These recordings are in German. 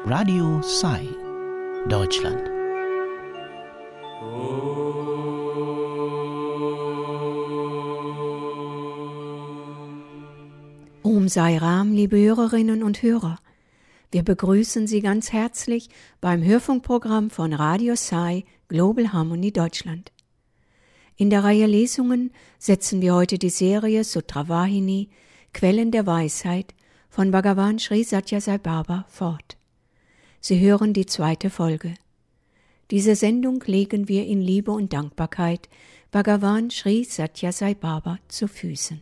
Radio Sai, Deutschland. Om Sai Ram, liebe Hörerinnen und Hörer. Wir begrüßen Sie ganz herzlich beim Hörfunkprogramm von Radio Sai Global Harmony Deutschland. In der Reihe Lesungen setzen wir heute die Serie Sutra Vahini, Quellen der Weisheit von Bhagavan Sri Sathya Sai Baba fort. Sie hören die 2. Folge. Diese Sendung legen wir in Liebe und Dankbarkeit Bhagavan Sri Sathya Sai Baba zu Füßen.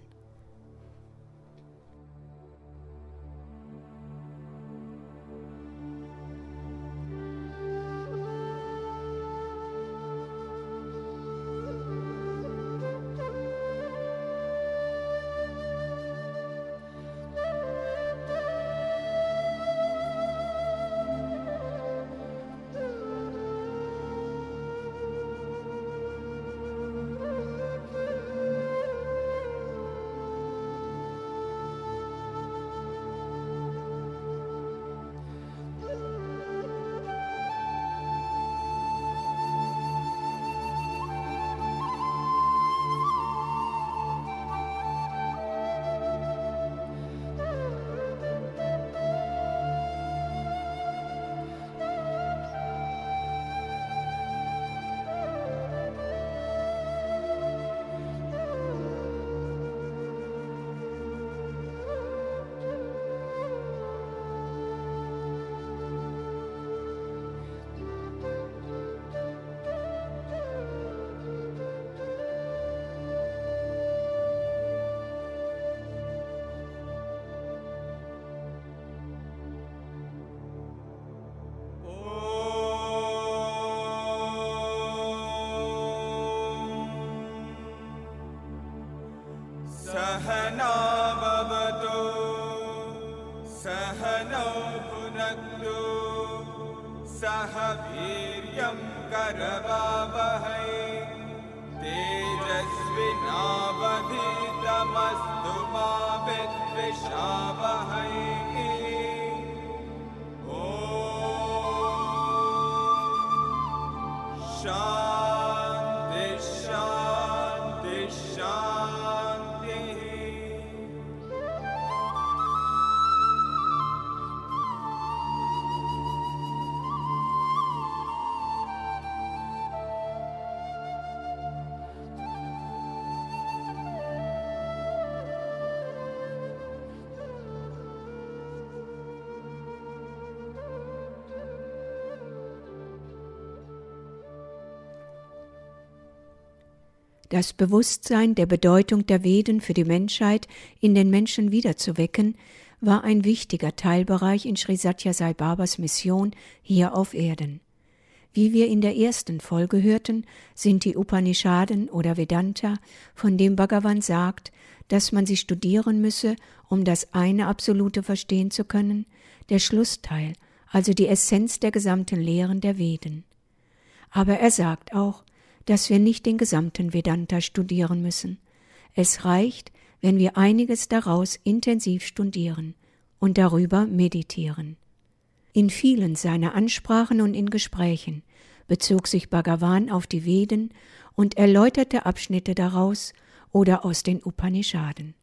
Das Bewusstsein der Bedeutung der Veden für die Menschheit in den Menschen wiederzuwecken, war ein wichtiger Teilbereich in Sri Sathya Sai Babas Mission hier auf Erden. Wie wir in der 1. Folge hörten, sind die Upanishaden oder Vedanta, von dem Bhagavan sagt, dass man sie studieren müsse, um das eine Absolute verstehen zu können, der Schlussteil, also die Essenz der gesamten Lehren der Veden. Aber er sagt auch, dass wir nicht den gesamten Vedanta studieren müssen. Es reicht, wenn wir einiges daraus intensiv studieren und darüber meditieren. In vielen seiner Ansprachen und in Gesprächen bezog sich Bhagavan auf die Veden und erläuterte Abschnitte daraus oder aus den Upanishaden.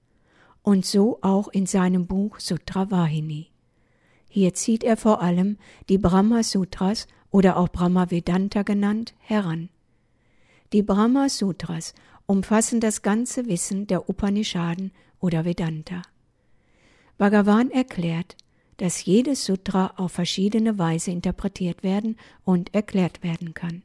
Und so auch in seinem Buch Sutra Vahini. Hier zieht er vor allem die Brahma-Sutras oder auch Brahma-Vedanta genannt heran. Die Brahma-Sutras umfassen das ganze Wissen der Upanishaden oder Vedanta. Bhagavan erklärt, dass jedes Sutra auf verschiedene Weise interpretiert werden und erklärt werden kann.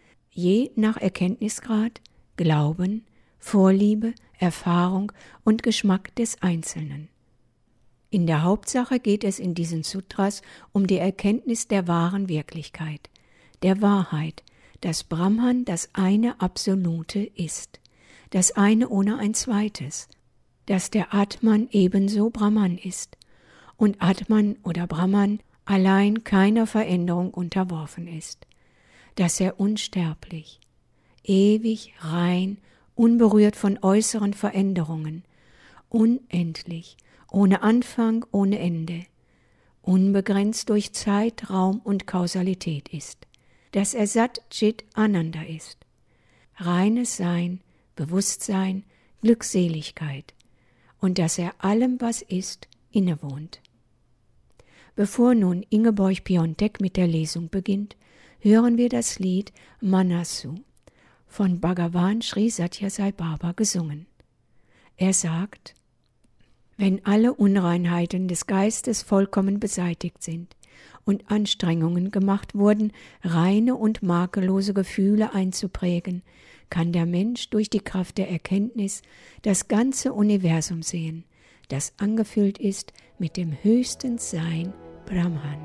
Je nach Erkenntnisgrad, Glauben, Vorliebe, Erfahrung und Geschmack des Einzelnen. In der Hauptsache geht es in diesen Sutras um die Erkenntnis der wahren Wirklichkeit, der Wahrheit, dass Brahman das eine Absolute ist, das eine ohne ein zweites, dass der Atman ebenso Brahman ist und Atman oder Brahman allein keiner Veränderung unterworfen ist, dass er unsterblich, ewig, rein, unberührt von äußeren Veränderungen, unendlich, ohne Anfang, ohne Ende, unbegrenzt durch Zeit, Raum und Kausalität ist, dass er Sat Chit Ananda ist, reines Sein, Bewusstsein, Glückseligkeit und dass er allem, was ist, innewohnt. Bevor nun Ingeborg Piontek mit der Lesung beginnt, hören wir das Lied Manasu von Bhagavan Sri Sathya Sai Baba gesungen. Er sagt: Wenn alle Unreinheiten des Geistes vollkommen beseitigt sind und Anstrengungen gemacht wurden, reine und makellose Gefühle einzuprägen, kann der Mensch durch die Kraft der Erkenntnis das ganze Universum sehen, das angefüllt ist mit dem höchsten Sein Brahman.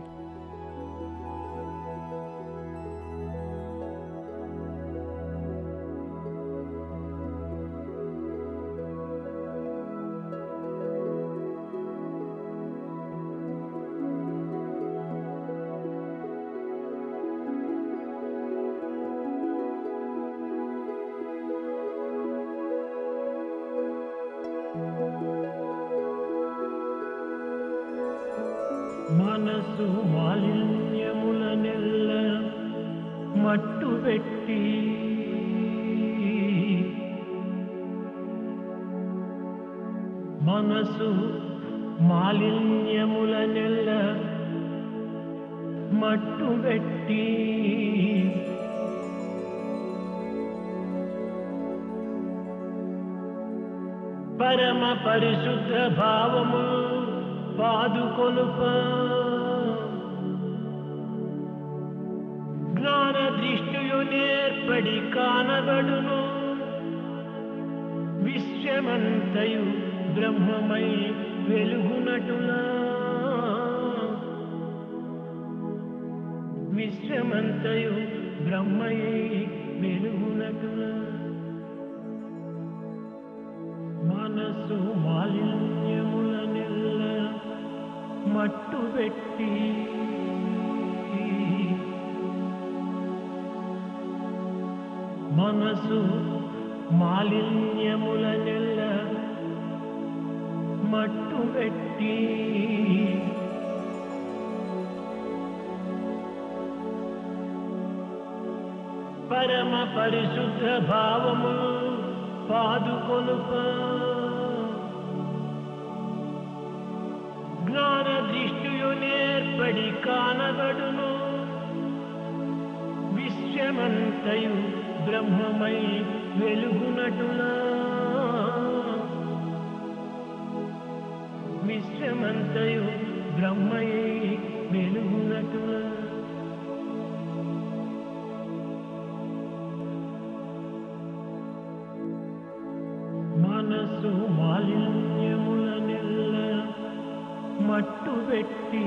మనసు మాలిన్యములనెల్ల మట్టుబెట్టి మనసు మాలిన్యములనెల్ల మట్టుబెట్టి పరమ పరిశుద్ధ భావము పాదుకొలుప జ్ఞాన దృష్టియు నేర్పడి కానగడును విశ్వమంతయు బ్రహ్మమై వెలుగునటులా విశ్వమంతయు బ్రహ్మయై వెలుగునటులా మనసు మాలిన్యములనెల్ల మట్టుబెట్టి మనసు మాలిన్యములనెల్ల మట్టుబెట్టి పరమ పరిశుద్ధ భావము పాదుకొలుప జ్ఞాన దృష్టియు నేర్పడి కానగడును విశ్వమంతయు బ్రహ్మమై వెలుగునటులా విశ్వమంతయు బ్రహ్మయై వెలుగునటులా మనసు మాలిన్యములనెల్ల మట్టుబెట్టి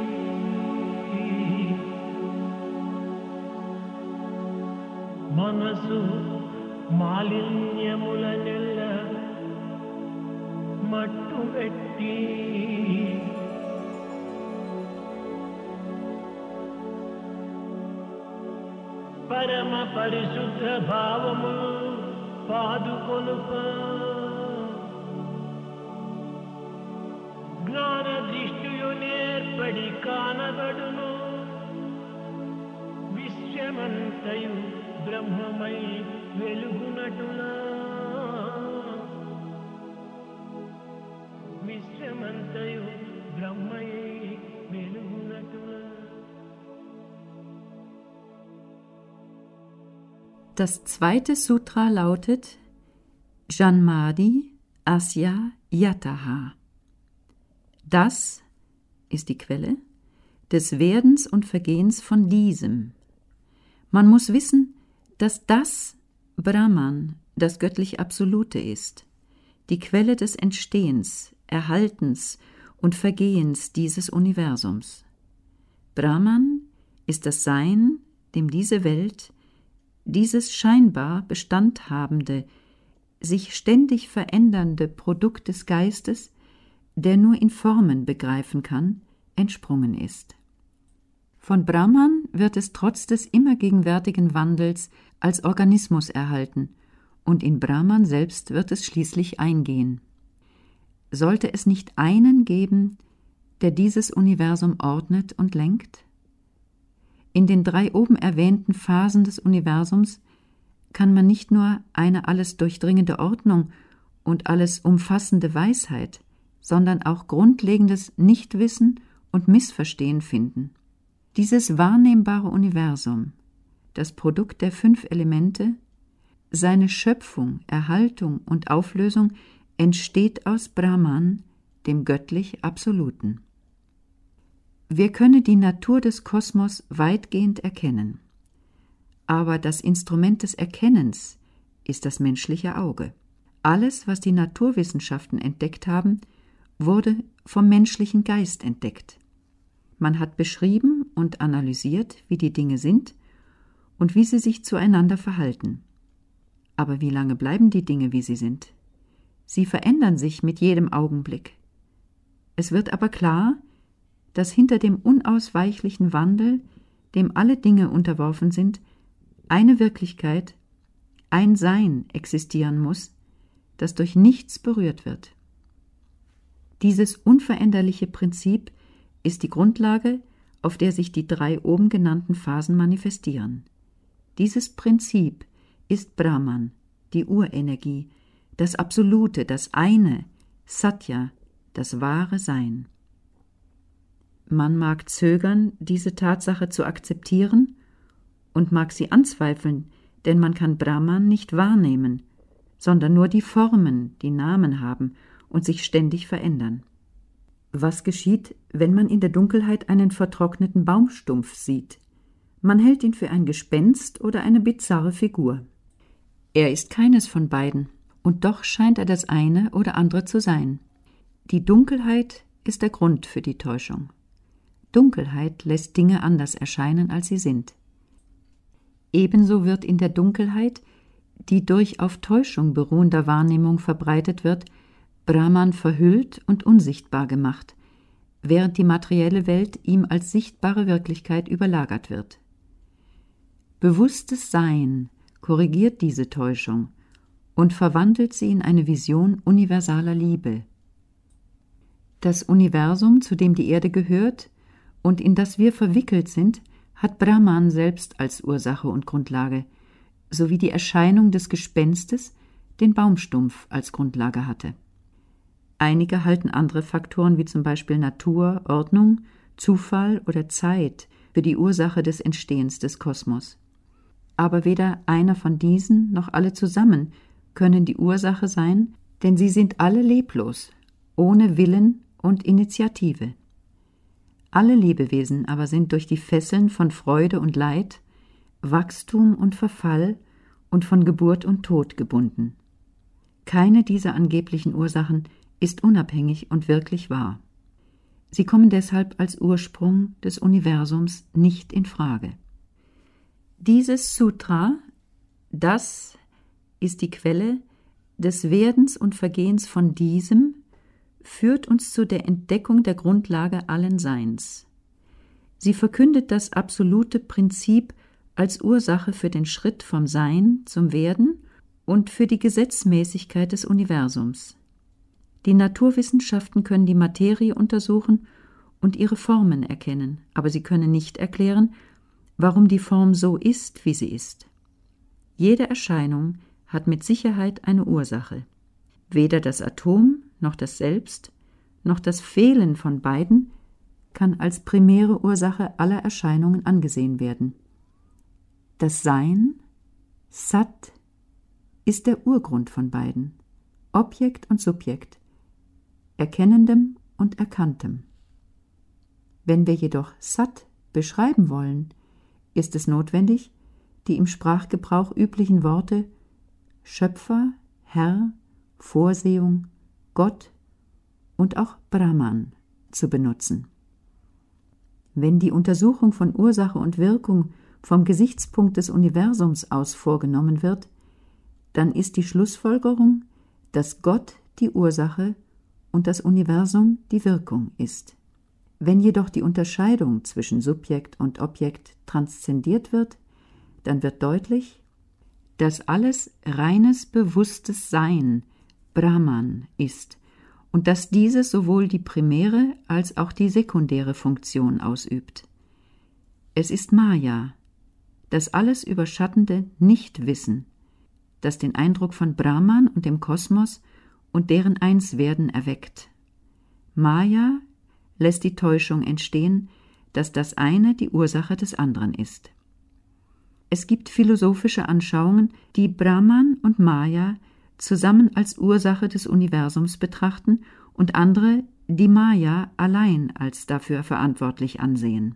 మనసు మాలిన్యములనెల్ల మట్టుబెట్టి పరమ పరిశుద్ధ భావము పాదుకొలుప జ్ఞాన దృష్టియు నేర్పడి కానగడును విశ్వమంతయు బ్రహ్మమై వెలుగునటులా విశ్వమంతయు బ్రహ్మయై వెలుగునటులా. Das zweite Sutra lautet Janmadi Asya Yataha. Das ist die Quelle des Werdens und Vergehens von diesem. Man muss wissen, dass das Brahman das göttlich Absolute ist, die Quelle des Entstehens, Erhaltens und Vergehens dieses Universums. Brahman ist das Sein, dem diese Welt, dieses scheinbar bestandhabende, sich ständig verändernde Produkt des Geistes, der nur in Formen begreifen kann, entsprungen ist. Von Brahman wird es trotz des immer gegenwärtigen Wandels als Organismus erhalten, und in Brahman selbst wird es schließlich eingehen. Sollte es nicht einen geben, der dieses Universum ordnet und lenkt? In den 3 oben erwähnten Phasen des Universums kann man nicht nur eine alles durchdringende Ordnung und alles umfassende Weisheit, sondern auch grundlegendes Nichtwissen und Missverstehen finden. Dieses wahrnehmbare Universum, das Produkt der 5 Elemente, seine Schöpfung, Erhaltung und Auflösung entsteht aus Brahman, dem göttlich Absoluten. Wir können die Natur des Kosmos weitgehend erkennen, aber das Instrument des Erkennens ist das menschliche Auge. Alles, was die Naturwissenschaften entdeckt haben, wurde vom menschlichen Geist entdeckt. Man hat beschrieben und analysiert, wie die Dinge sind und wie sie sich zueinander verhalten. Aber wie lange bleiben die Dinge, wie sie sind? Sie verändern sich mit jedem Augenblick. Es wird aber klar, dass hinter dem unausweichlichen Wandel, dem alle Dinge unterworfen sind, eine Wirklichkeit, ein Sein existieren muss, das durch nichts berührt wird. Dieses unveränderliche Prinzip ist die Grundlage, auf der sich die 3 oben genannten Phasen manifestieren. Dieses Prinzip ist Brahman, die Urenergie, das Absolute, das Eine, Satya, das wahre Sein. Man mag zögern, diese Tatsache zu akzeptieren und mag sie anzweifeln, denn man kann Brahman nicht wahrnehmen, sondern nur die Formen, die Namen haben und sich ständig verändern. Was geschieht, wenn man in der Dunkelheit einen vertrockneten Baumstumpf sieht? Man hält ihn für ein Gespenst oder eine bizarre Figur. Er ist keines von beiden, und doch scheint er das eine oder andere zu sein. Die Dunkelheit ist der Grund für die Täuschung. Dunkelheit lässt Dinge anders erscheinen, als sie sind. Ebenso wird in der Dunkelheit, die durch auf Täuschung beruhender Wahrnehmung verbreitet wird, Brahman verhüllt und unsichtbar gemacht, während die materielle Welt ihm als sichtbare Wirklichkeit überlagert wird. Bewusstes Sein korrigiert diese Täuschung und verwandelt sie in eine Vision universaler Liebe. Das Universum, zu dem die Erde gehört und in das wir verwickelt sind, hat Brahman selbst als Ursache und Grundlage, sowie die Erscheinung des Gespenstes den Baumstumpf als Grundlage hatte. Einige halten andere Faktoren wie zum Beispiel Natur, Ordnung, Zufall oder Zeit für die Ursache des Entstehens des Kosmos. Aber weder einer von diesen noch alle zusammen können die Ursache sein, denn sie sind alle leblos, ohne Willen und Initiative. Alle Lebewesen aber sind durch die Fesseln von Freude und Leid, Wachstum und Verfall und von Geburt und Tod gebunden. Keine dieser angeblichen Ursachen ist unabhängig und wirklich wahr. Sie kommen deshalb als Ursprung des Universums nicht in Frage. Dieses Sutra, das ist die Quelle des Werdens und Vergehens von diesem, führt uns zu der Entdeckung der Grundlage allen Seins. Sie verkündet das absolute Prinzip als Ursache für den Schritt vom Sein zum Werden und für die Gesetzmäßigkeit des Universums. Die Naturwissenschaften können die Materie untersuchen und ihre Formen erkennen, aber sie können nicht erklären, warum die Form so ist, wie sie ist. Jede Erscheinung hat mit Sicherheit eine Ursache. Weder das Atom noch das Selbst noch das Fehlen von beiden kann als primäre Ursache aller Erscheinungen angesehen werden. Das Sein, Sat, ist der Urgrund von beiden, Objekt und Subjekt, Erkennendem und Erkanntem. Wenn wir jedoch Sat beschreiben wollen, ist es notwendig, die im Sprachgebrauch üblichen Worte Schöpfer, Herr, Vorsehung, Gott und auch Brahman zu benutzen. Wenn die Untersuchung von Ursache und Wirkung vom Gesichtspunkt des Universums aus vorgenommen wird, dann ist die Schlussfolgerung, dass Gott die Ursache und das Universum die Wirkung ist. Wenn jedoch die Unterscheidung zwischen Subjekt und Objekt transzendiert wird, dann wird deutlich, dass alles reines, bewusstes Sein Brahman ist und dass dieses sowohl die primäre als auch die sekundäre Funktion ausübt. Es ist Maya, das alles überschattende Nichtwissen, das den Eindruck von Brahman und dem Kosmos und deren Einswerden erweckt. Maya lässt die Täuschung entstehen, dass das eine die Ursache des anderen ist. Es gibt philosophische Anschauungen, die Brahman und Maya zusammen als Ursache des Universums betrachten und andere, die Maya allein als dafür verantwortlich ansehen.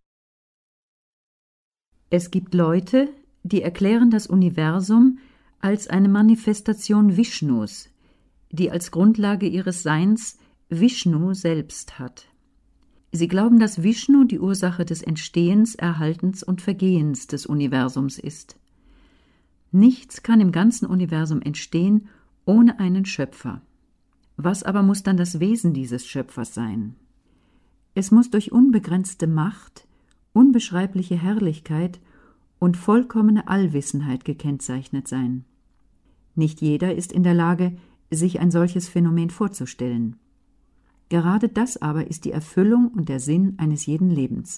Es gibt Leute, die erklären das Universum als eine Manifestation Vishnus, die als Grundlage ihres Seins Vishnu selbst hat. Sie glauben, dass Vishnu die Ursache des Entstehens, Erhaltens und Vergehens des Universums ist. Nichts kann im ganzen Universum entstehen ohne einen Schöpfer. Was aber muss dann das Wesen dieses Schöpfers sein? Es muss durch unbegrenzte Macht, unbeschreibliche Herrlichkeit und vollkommene Allwissenheit gekennzeichnet sein. Nicht jeder ist in der Lage, sich ein solches Phänomen vorzustellen. Gerade das aber ist die Erfüllung und der Sinn eines jeden Lebens.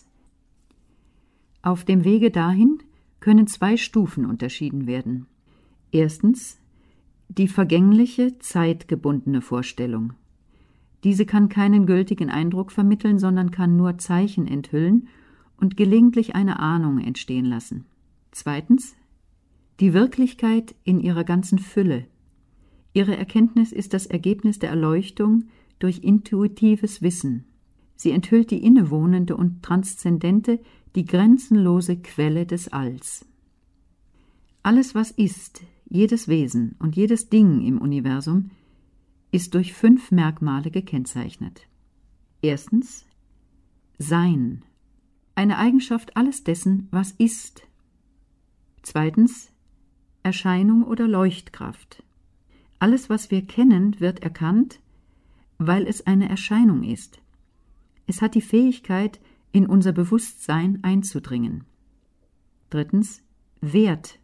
Auf dem Wege dahin können 2 Stufen unterschieden werden. Erstens die vergängliche, zeitgebundene Vorstellung. Diese kann keinen gültigen Eindruck vermitteln, sondern kann nur Zeichen enthüllen und gelegentlich eine Ahnung entstehen lassen. Zweitens die Wirklichkeit in ihrer ganzen Fülle. Ihre Erkenntnis ist das Ergebnis der Erleuchtung durch intuitives Wissen. Sie enthüllt die innewohnende und transzendente, die grenzenlose Quelle des Alls. Alles, was ist, jedes Wesen und jedes Ding im Universum, ist durch 5 Merkmale gekennzeichnet. Erstens Sein, eine Eigenschaft alles dessen, was ist. Zweitens Erscheinung oder Leuchtkraft. Alles, was wir kennen, wird erkannt, weil es eine Erscheinung ist. Es hat die Fähigkeit, in unser Bewusstsein einzudringen. Drittens Wert.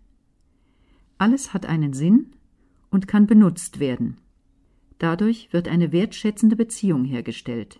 Alles hat einen Sinn und kann benutzt werden. Dadurch wird eine wertschätzende Beziehung hergestellt.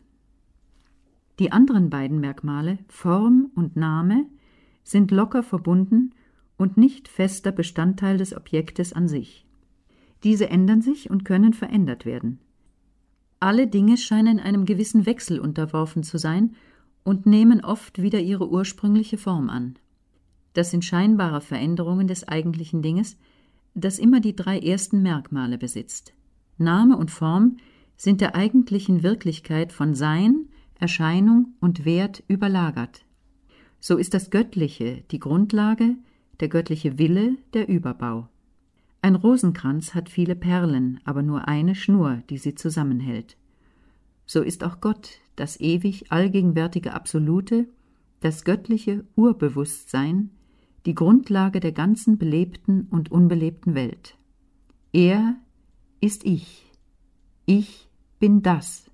Die anderen beiden Merkmale, Form und Name, sind locker verbunden und nicht fester Bestandteil des Objektes an sich. Diese ändern sich und können verändert werden. Alle Dinge scheinen einem gewissen Wechsel unterworfen zu sein und nehmen oft wieder ihre ursprüngliche Form an. Das sind scheinbare Veränderungen des eigentlichen Dinges, das immer die 3 ersten Merkmale besitzt. Name und Form sind der eigentlichen Wirklichkeit von Sein, Erscheinung und Wert überlagert. So ist das Göttliche die Grundlage, der göttliche Wille der Überbau. Ein Rosenkranz hat viele Perlen, aber nur eine Schnur, die sie zusammenhält. So ist auch Gott, das ewig allgegenwärtige Absolute, das göttliche Urbewusstsein, die Grundlage der ganzen belebten und unbelebten Welt. Er ist ich. Ich bin das.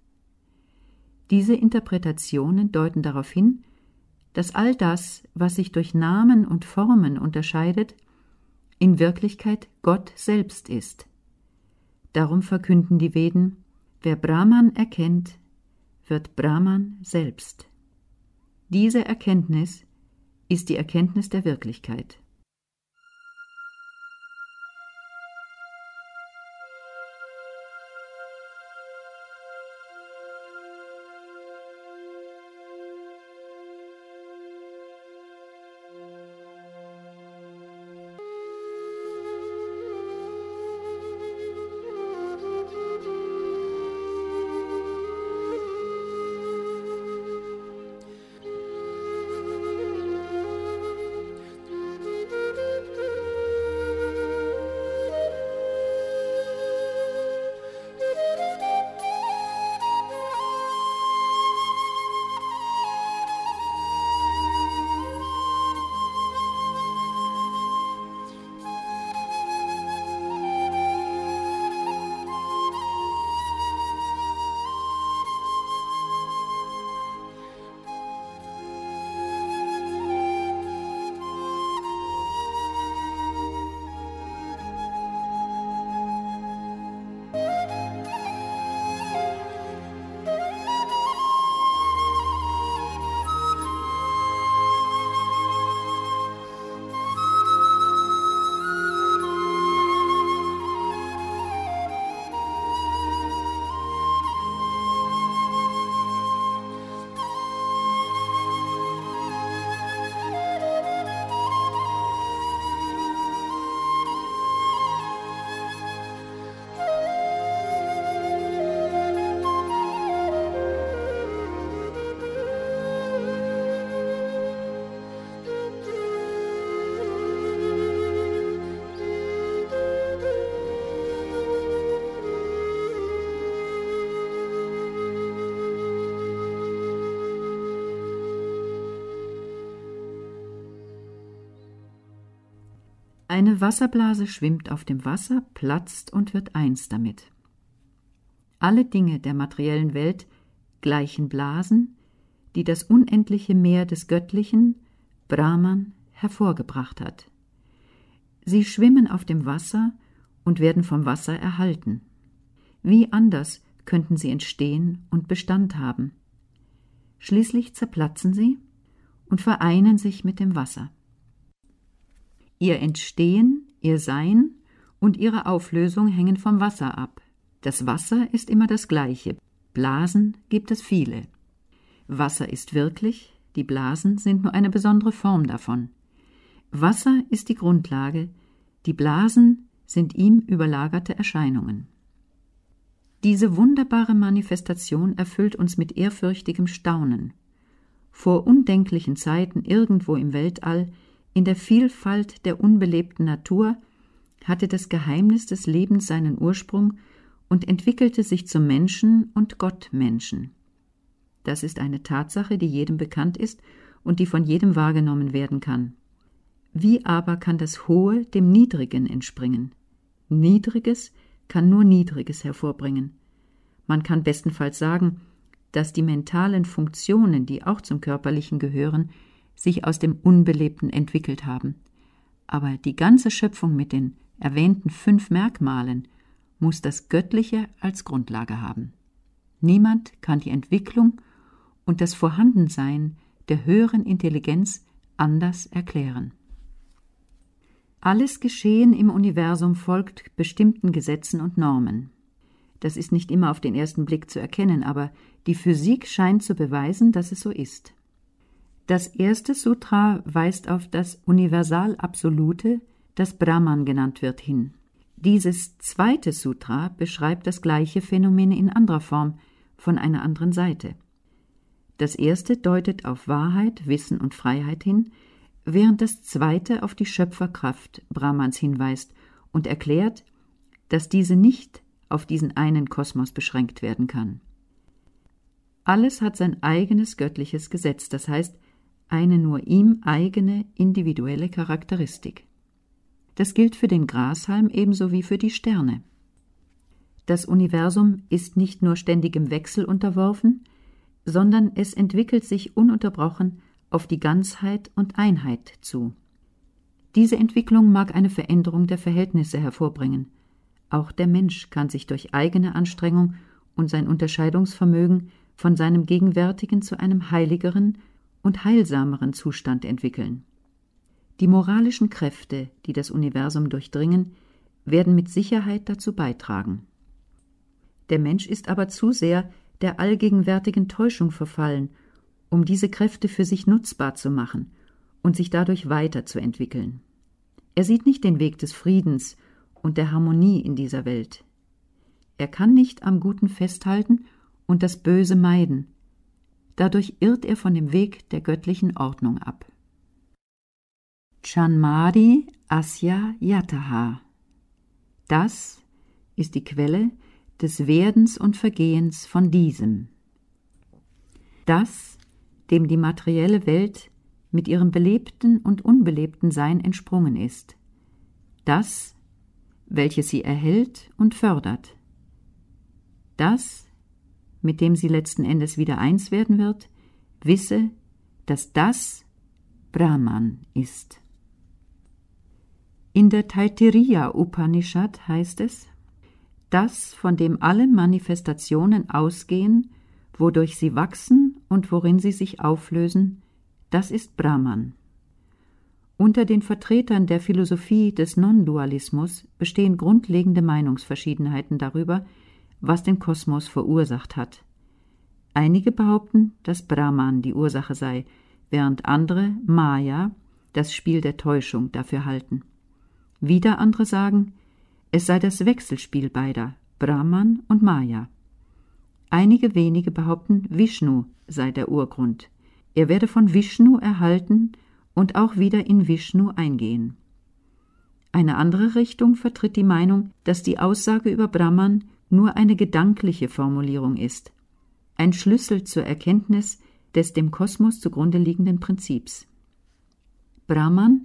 Diese Interpretationen deuten darauf hin, dass all das, was sich durch Namen und Formen unterscheidet, in Wirklichkeit Gott selbst ist. Darum verkünden die Veden, wer Brahman erkennt, wird Brahman selbst. Diese Erkenntnis ist die Erkenntnis der Wirklichkeit. Eine Wasserblase schwimmt auf dem Wasser, platzt und wird eins damit. Alle Dinge der materiellen Welt gleichen Blasen, die das unendliche Meer des Göttlichen, Brahman, hervorgebracht hat. Sie schwimmen auf dem Wasser und werden vom Wasser erhalten. Wie anders könnten sie entstehen und Bestand haben? Schließlich zerplatzen sie und vereinen sich mit dem Wasser. Ihr Entstehen, ihr Sein und ihre Auflösung hängen vom Wasser ab. Das Wasser ist immer das Gleiche, Blasen gibt es viele. Wasser ist wirklich, die Blasen sind nur eine besondere Form davon. Wasser ist die Grundlage, die Blasen sind ihm überlagerte Erscheinungen. Diese wunderbare Manifestation erfüllt uns mit ehrfürchtigem Staunen. Vor undenklichen Zeiten irgendwo im Weltall, in der Vielfalt der unbelebten Natur, hatte das Geheimnis des Lebens seinen Ursprung und entwickelte sich zum Menschen und Gottmenschen. Das ist eine Tatsache, die jedem bekannt ist und die von jedem wahrgenommen werden kann. Wie aber kann das Hohe dem Niedrigen entspringen? Niedriges kann nur Niedriges hervorbringen. Man kann bestenfalls sagen, dass die mentalen Funktionen, die auch zum Körperlichen gehören, sich aus dem Unbelebten entwickelt haben. Aber die ganze Schöpfung mit den erwähnten 5 Merkmalen muss das Göttliche als Grundlage haben. Niemand kann die Entwicklung und das Vorhandensein der höheren Intelligenz anders erklären. Alles Geschehen im Universum folgt bestimmten Gesetzen und Normen. Das ist nicht immer auf den ersten Blick zu erkennen, aber die Physik scheint zu beweisen, dass es so ist. Das erste Sutra weist auf das Universal-Absolute, das Brahman genannt wird, hin. Dieses zweite Sutra beschreibt das gleiche Phänomen in anderer Form, von einer anderen Seite. Das erste deutet auf Wahrheit, Wissen und Freiheit hin, während das zweite auf die Schöpferkraft Brahmans hinweist und erklärt, dass diese nicht auf diesen einen Kosmos beschränkt werden kann. Alles hat sein eigenes göttliches Gesetz, das heißt, eine nur ihm eigene individuelle Charakteristik. Das gilt für den Grashalm ebenso wie für die Sterne. Das Universum ist nicht nur ständigem Wechsel unterworfen, sondern es entwickelt sich ununterbrochen auf die Ganzheit und Einheit zu. Diese Entwicklung mag eine Veränderung der Verhältnisse hervorbringen. Auch der Mensch kann sich durch eigene Anstrengung und sein Unterscheidungsvermögen von seinem gegenwärtigen zu einem heiligeren und heilsameren Zustand entwickeln. Die moralischen Kräfte, die das Universum durchdringen, werden mit Sicherheit dazu beitragen. Der Mensch ist aber zu sehr der allgegenwärtigen Täuschung verfallen, um diese Kräfte für sich nutzbar zu machen und sich dadurch weiterzuentwickeln. Er sieht nicht den Weg des Friedens und der Harmonie in dieser Welt. Er kann nicht am Guten festhalten und das Böse meiden. Dadurch irrt er von dem Weg der göttlichen Ordnung ab. Janmadi Asya Yataha. Das ist die Quelle des Werdens und Vergehens von diesem. Das, dem die materielle Welt mit ihrem belebten und unbelebten Sein entsprungen ist. Das, welches sie erhält und fördert. Das, mit dem sie letzten Endes wieder eins werden wird, wisse, dass das Brahman ist. In der Taittiriya Upanishad heißt es, das, von dem alle Manifestationen ausgehen, wodurch sie wachsen und worin sie sich auflösen, das ist Brahman. Unter den Vertretern der Philosophie des Non-Dualismus bestehen grundlegende Meinungsverschiedenheiten darüber, was den Kosmos verursacht hat. Einige behaupten, dass Brahman die Ursache sei, während andere Maya, das Spiel der Täuschung, dafür halten. Wieder andere sagen, es sei das Wechselspiel beider, Brahman und Maya. Einige wenige behaupten, Vishnu sei der Urgrund. Er werde von Vishnu erhalten und auch wieder in Vishnu eingehen. Eine andere Richtung vertritt die Meinung, dass die Aussage über Brahman nur eine gedankliche Formulierung ist, ein Schlüssel zur Erkenntnis des dem Kosmos zugrunde liegenden Prinzips. Brahman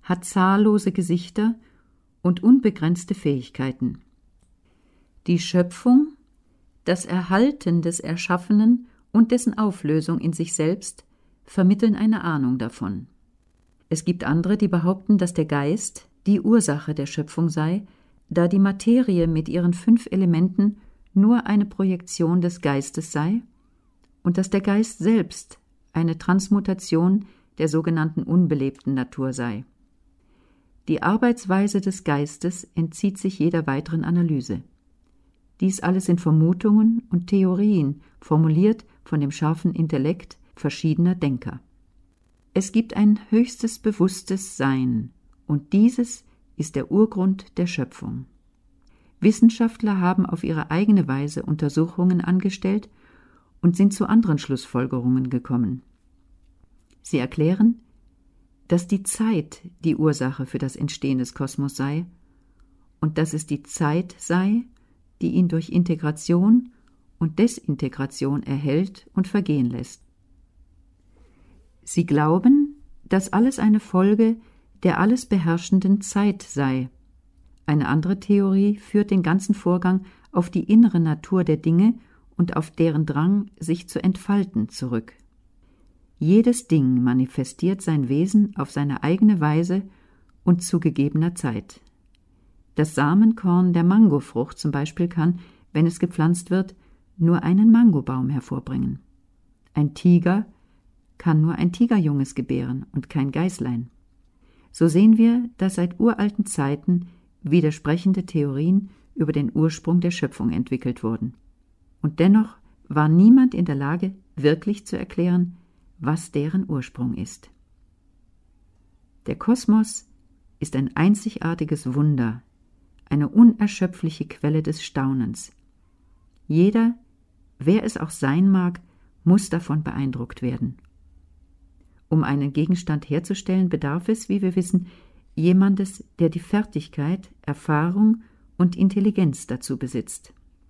hat zahllose Gesichter und unbegrenzte Fähigkeiten. Die Schöpfung, das Erhalten des Erschaffenen und dessen Auflösung in sich selbst vermitteln eine Ahnung davon. Es gibt andere, die behaupten, dass der Geist die Ursache der Schöpfung sei, da die Materie mit ihren 5 Elementen nur eine Projektion des Geistes sei und dass der Geist selbst eine Transmutation der sogenannten unbelebten Natur sei. Die Arbeitsweise des Geistes entzieht sich jeder weiteren Analyse. Dies alles sind Vermutungen und Theorien, formuliert von dem scharfen Intellekt verschiedener Denker. Es gibt ein höchstes bewusstes Sein, und dieses ist der Urgrund der Schöpfung. Wissenschaftler haben auf ihre eigene Weise Untersuchungen angestellt und sind zu anderen Schlussfolgerungen gekommen. Sie erklären, dass die Zeit die Ursache für das Entstehen des Kosmos sei und dass es die Zeit sei, die ihn durch Integration und Desintegration erhält und vergehen lässt. Sie glauben, dass alles eine Folge der alles beherrschenden Zeit sei. Eine andere Theorie führt den ganzen Vorgang auf die innere Natur der Dinge und auf deren Drang, sich zu entfalten, zurück. Jedes Ding manifestiert sein Wesen auf seine eigene Weise und zu gegebener Zeit. Das Samenkorn der Mangofrucht zum Beispiel kann, wenn es gepflanzt wird, nur einen Mangobaum hervorbringen. Ein Tiger kann nur ein Tigerjunges gebären und kein Geißlein. So sehen wir, dass seit uralten Zeiten widersprechende Theorien über den Ursprung der Schöpfung entwickelt wurden. Und dennoch war niemand in der Lage, wirklich zu erklären, was deren Ursprung ist. Der Kosmos ist ein einzigartiges Wunder, eine unerschöpfliche Quelle des Staunens. Jeder, wer es auch sein mag, muss davon beeindruckt werden. Um einen Gegenstand herzustellen, bedarf es, wie wir wissen, jemandes, der die Fertigkeit, Erfahrung und Intelligenz dazu besitzt.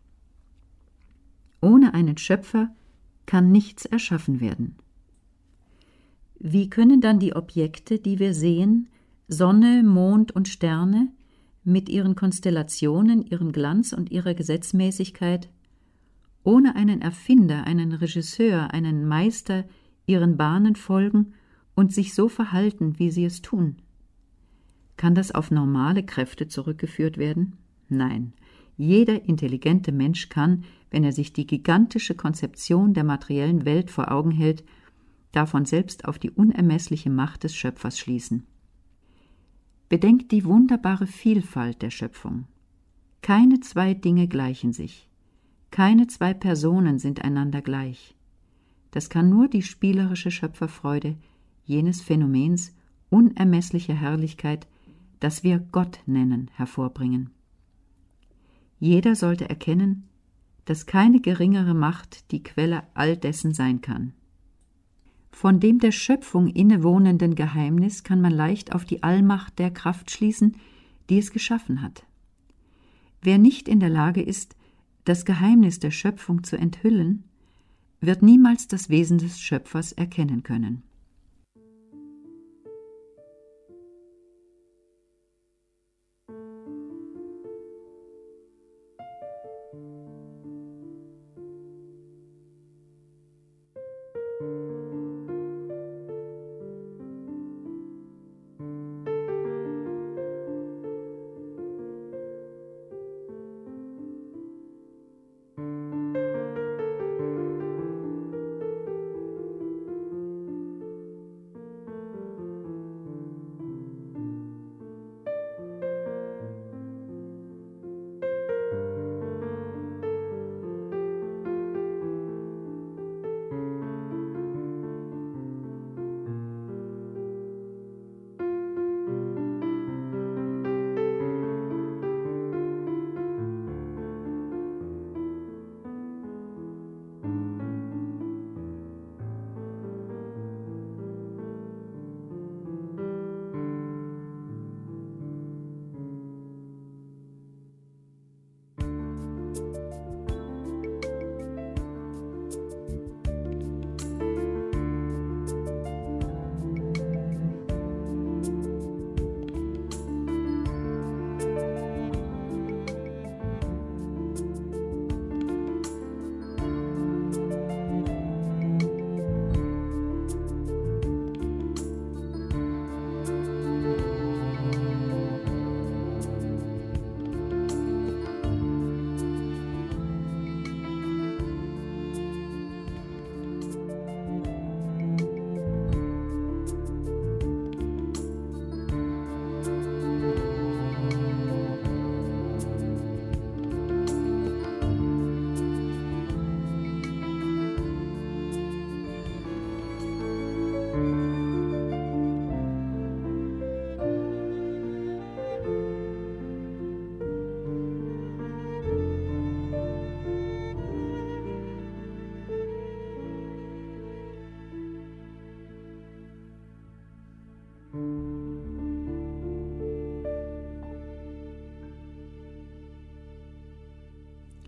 Ohne einen Schöpfer kann nichts erschaffen werden. Wie können dann die Objekte, die wir sehen, Sonne, Mond und Sterne, mit ihren Konstellationen, ihrem Glanz und ihrer Gesetzmäßigkeit, ohne einen Erfinder, einen Regisseur, einen Meister, ihren Bahnen folgen und sich so verhalten, wie sie es tun? Kann das auf normale Kräfte zurückgeführt werden? Nein, jeder intelligente Mensch kann, wenn er sich die gigantische Konzeption der materiellen Welt vor Augen hält, davon selbst auf die unermessliche Macht des Schöpfers schließen. Bedenkt die wunderbare Vielfalt der Schöpfung. Keine 2 Dinge gleichen sich. Keine 2 Personen sind einander gleich. Das kann nur die spielerische Schöpferfreude jenes Phänomens unermesslicher Herrlichkeit, das wir Gott nennen, hervorbringen. Jeder sollte erkennen, dass keine geringere Macht die Quelle all dessen sein kann. Von dem der Schöpfung innewohnenden Geheimnis kann man leicht auf die Allmacht der Kraft schließen, die es geschaffen hat. Wer nicht in der Lage ist, das Geheimnis der Schöpfung zu enthüllen, wird niemals das Wesen des Schöpfers erkennen können.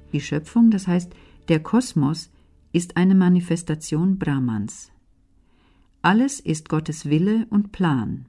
Die Schöpfung, das heißt der Kosmos, ist eine Manifestation Brahmans. Alles ist Gottes Wille und Plan.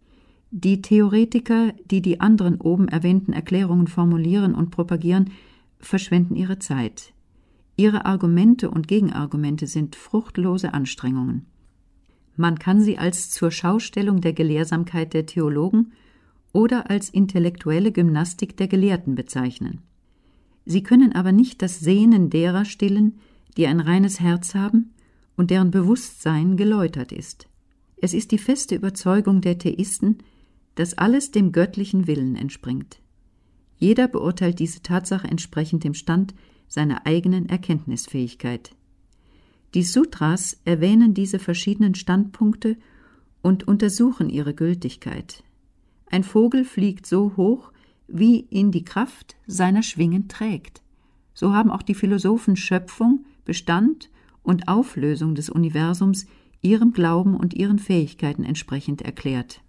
Die Theoretiker, die die anderen oben erwähnten Erklärungen formulieren und propagieren, verschwenden ihre Zeit. Ihre Argumente und Gegenargumente sind fruchtlose Anstrengungen. Man kann sie als Zurschaustellung der Gelehrsamkeit der Theologen oder als intellektuelle Gymnastik der Gelehrten bezeichnen. Sie können aber nicht das Sehnen derer stillen, die ein reines Herz haben und deren Bewusstsein geläutert ist. Es ist die feste Überzeugung der Theisten, dass alles dem göttlichen Willen entspringt. Jeder beurteilt diese Tatsache entsprechend dem Stand seiner eigenen Erkenntnisfähigkeit. Die Sutras erwähnen diese verschiedenen Standpunkte und untersuchen ihre Gültigkeit. Ein Vogel fliegt so hoch, wie ihn die Kraft seiner Schwingen trägt. So haben auch die Philosophen Schöpfung, Bestand und Auflösung des Universums ihrem Glauben und ihren Fähigkeiten entsprechend erklärt.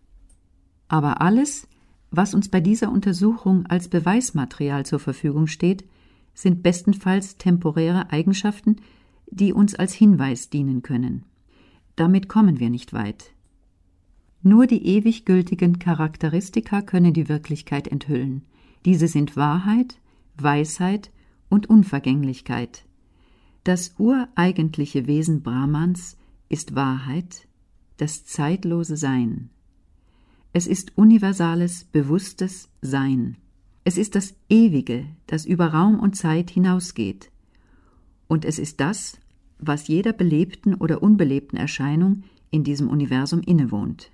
Aber alles, was uns bei dieser Untersuchung als Beweismaterial zur Verfügung steht, sind bestenfalls temporäre Eigenschaften, die uns als Hinweis dienen können. Damit kommen wir nicht weit. Nur die ewig gültigen Charakteristika können die Wirklichkeit enthüllen. Diese sind Wahrheit, Weisheit und Unvergänglichkeit. Das ureigentliche Wesen Brahmans ist Wahrheit, das zeitlose Sein. Es ist universales, bewusstes Sein. Es ist das Ewige, das über Raum und Zeit hinausgeht. Und es ist das, was jeder belebten oder unbelebten Erscheinung in diesem Universum innewohnt.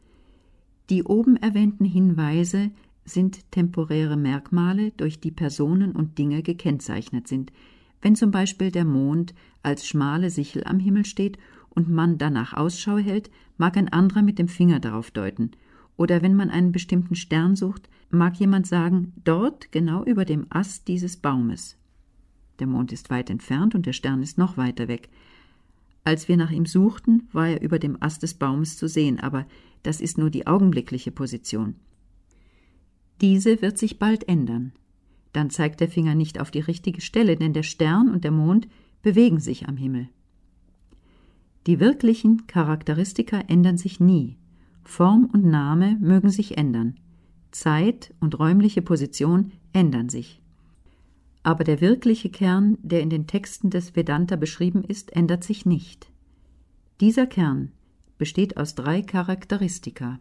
Die oben erwähnten Hinweise sind temporäre Merkmale, durch die Personen und Dinge gekennzeichnet sind. Wenn zum Beispiel der Mond als schmale Sichel am Himmel steht und man danach Ausschau hält, mag ein anderer mit dem Finger darauf deuten. Oder wenn man einen bestimmten Stern sucht, mag jemand sagen, dort genau über dem Ast dieses Baumes. Der Mond ist weit entfernt und der Stern ist noch weiter weg. Als wir nach ihm suchten, war er über dem Ast des Baumes zu sehen, aber das ist nur die augenblickliche Position. Diese wird sich bald ändern. Dann zeigt der Finger nicht auf die richtige Stelle, denn der Stern und der Mond bewegen sich am Himmel. Die wirklichen Charakteristika ändern sich nie. Form und Name mögen sich ändern. Zeit und räumliche Position ändern sich. Aber der wirkliche Kern, der in den Texten des Vedanta beschrieben ist, ändert sich nicht. Dieser Kern besteht aus 3 Charakteristika.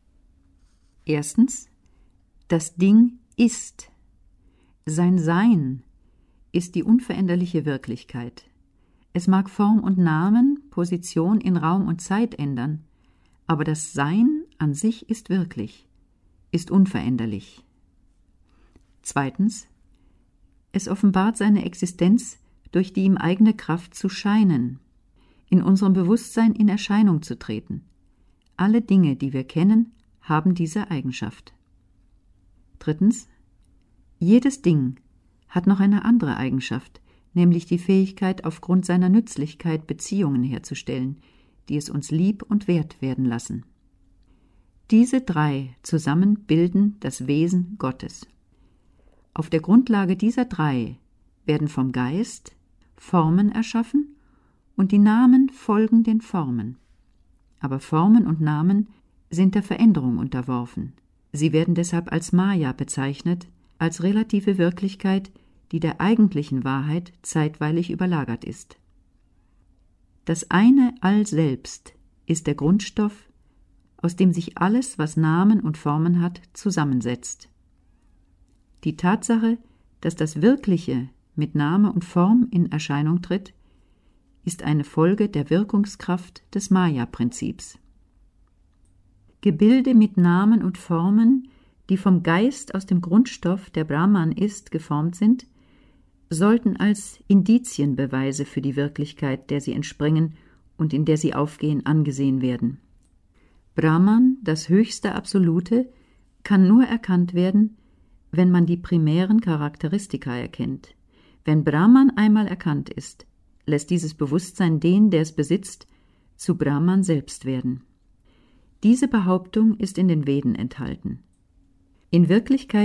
Erstens, das Ding ist. Sein Sein ist die unveränderliche Wirklichkeit. Es mag Form und Namen, Position in Raum und Zeit ändern, aber das Sein an sich ist wirklich, ist unveränderlich. Zweitens, es offenbart seine Existenz durch die ihm eigene Kraft zu scheinen, in unserem Bewusstsein in Erscheinung zu treten. Alle Dinge, die wir kennen, haben diese Eigenschaft. Drittens, jedes Ding hat noch eine andere Eigenschaft, nämlich die Fähigkeit, aufgrund seiner Nützlichkeit Beziehungen herzustellen, die es uns lieb und wert werden lassen. Diese 3 zusammen bilden das Wesen Gottes. Auf der Grundlage dieser 3 werden vom Geist Formen erschaffen und die Namen folgen den Formen. Aber Formen und Namen sind der Veränderung unterworfen. Sie werden deshalb als Maya bezeichnet, als relative Wirklichkeit, die der eigentlichen Wahrheit zeitweilig überlagert ist. Das eine Allselbst ist der Grundstoff, aus dem sich alles, was Namen und Formen hat, zusammensetzt. Die Tatsache, dass das Wirkliche mit Name und Form in Erscheinung tritt, ist eine Folge der Wirkungskraft des Maya-Prinzips. Gebilde mit Namen und Formen, die vom Geist aus dem Grundstoff, der Brahman ist, geformt sind, sollten als Indizienbeweise für die Wirklichkeit, der sie entspringen und in der sie aufgehen, angesehen werden. Brahman, das höchste Absolute, kann nur erkannt werden, wenn man die primären Charakteristika erkennt. Wenn Brahman einmal erkannt ist, lässt dieses Bewusstsein den, der es besitzt, zu Brahman selbst werden. Diese Behauptung ist in den Veden enthalten. In Wirklichkeit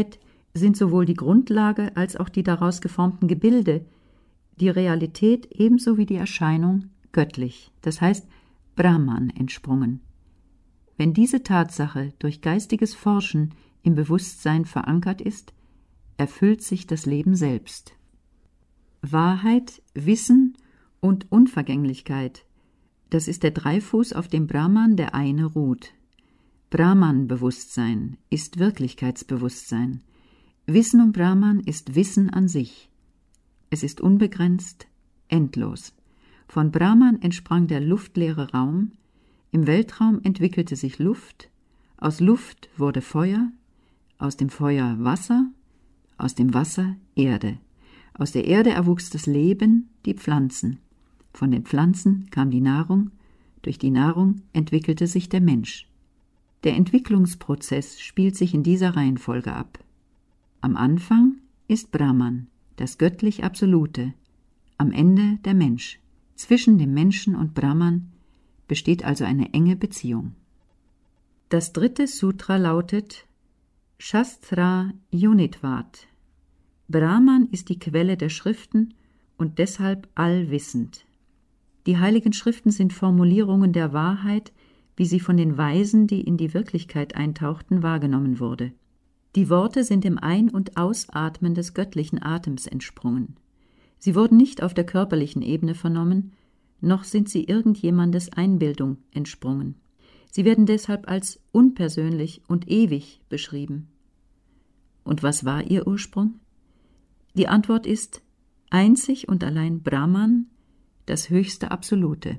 sind sowohl die Grundlage als auch die daraus geformten Gebilde, die Realität ebenso wie die Erscheinung, göttlich, das heißt Brahman entsprungen. Wenn diese Tatsache durch geistiges Forschen im Bewusstsein verankert ist, erfüllt sich das Leben selbst. Wahrheit, Wissen und Unvergänglichkeit, das ist der Dreifuß, auf dem Brahman der eine ruht. Brahman-Bewusstsein ist Wirklichkeitsbewusstsein. Wissen um Brahman ist Wissen an sich. Es ist unbegrenzt, endlos. Von Brahman entsprang der luftleere Raum, im Weltraum entwickelte sich Luft, aus Luft wurde Feuer, aus dem Feuer Wasser, aus dem Wasser Erde. Aus der Erde erwuchs das Leben, die Pflanzen. Von den Pflanzen kam die Nahrung, durch die Nahrung entwickelte sich der Mensch. Der Entwicklungsprozess spielt sich in dieser Reihenfolge ab. Am Anfang ist Brahman, das göttlich Absolute, am Ende der Mensch. Zwischen dem Menschen und Brahman besteht also eine enge Beziehung. Das 3. Sutra lautet Shastra Yunitvat. Brahman ist die Quelle der Schriften und deshalb allwissend. Die heiligen Schriften sind Formulierungen der Wahrheit, wie sie von den Weisen, die in die Wirklichkeit eintauchten, wahrgenommen wurde. Die Worte sind dem Ein- und Ausatmen des göttlichen Atems entsprungen. Sie wurden nicht auf der körperlichen Ebene vernommen, noch sind sie irgendjemandes Einbildung entsprungen. Sie werden deshalb als unpersönlich und ewig beschrieben. Und was war ihr Ursprung? Die Antwort ist einzig und allein Brahman, das höchste Absolute.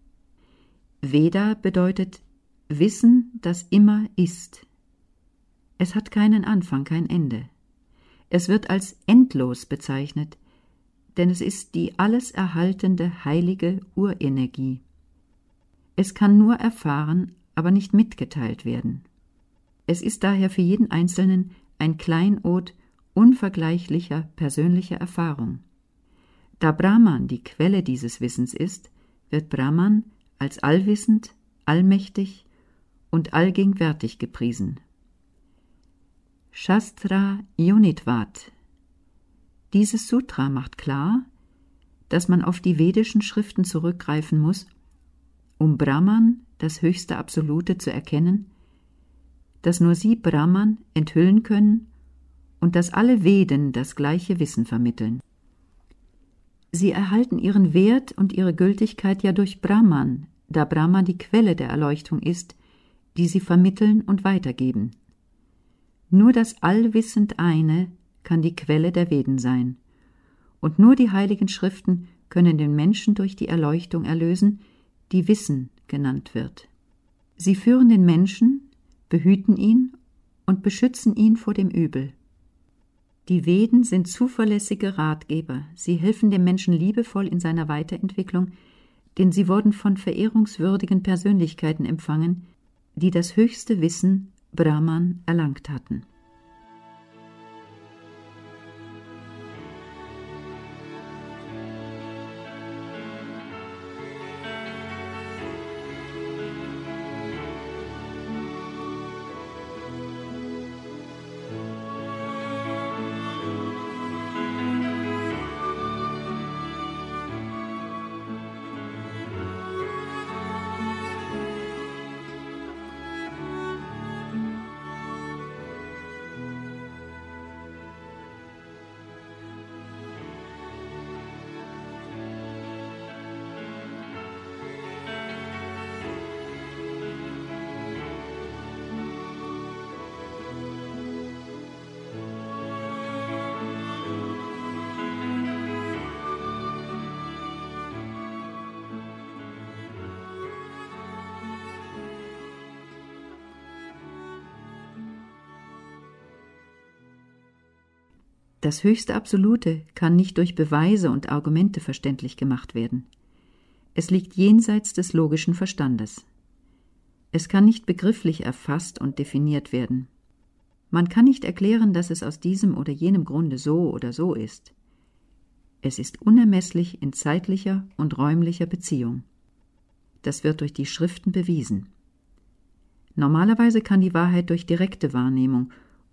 Veda bedeutet Wissen, das immer ist. Es hat keinen Anfang, kein Ende. Es wird als endlos bezeichnet, denn es ist die alles erhaltende heilige Urenergie. Es kann nur erfahren, aber nicht mitgeteilt werden. Es ist daher für jeden Einzelnen ein Kleinod unvergleichlicher persönlicher Erfahrung. Da Brahman die Quelle dieses Wissens ist, wird Brahman als allwissend, allmächtig und allgegenwärtig gepriesen. Shastra Yunitvat. Dieses Sutra macht klar, dass man auf die vedischen Schriften zurückgreifen muss, um Brahman, das höchste Absolute, zu erkennen, dass nur sie Brahman enthüllen können und dass alle Veden das gleiche Wissen vermitteln. Sie erhalten ihren Wert und ihre Gültigkeit ja durch Brahman, da Brahman die Quelle der Erleuchtung ist, die sie vermitteln und weitergeben. Nur das allwissend Eine kann die Quelle der Veden sein, und nur die heiligen Schriften können den Menschen durch die Erleuchtung erlösen, die Wissen genannt wird. Sie führen den Menschen, behüten ihn und beschützen ihn vor dem Übel. Die Veden sind zuverlässige Ratgeber, sie helfen dem Menschen liebevoll in seiner Weiterentwicklung, denn sie wurden von verehrungswürdigen Persönlichkeiten empfangen, die das höchste Wissen, Brahman, erlangt hatten. Das höchste Absolute kann nicht durch Beweise und Argumente verständlich gemacht werden. Es liegt jenseits des logischen Verstandes. Es kann nicht begrifflich erfasst und definiert werden. Man kann nicht erklären, dass es aus diesem oder jenem Grunde so oder so ist. Es ist unermesslich in zeitlicher und räumlicher Beziehung. Das wird durch die Schriften bewiesen. Normalerweise kann die Wahrheit durch direkte Wahrnehmung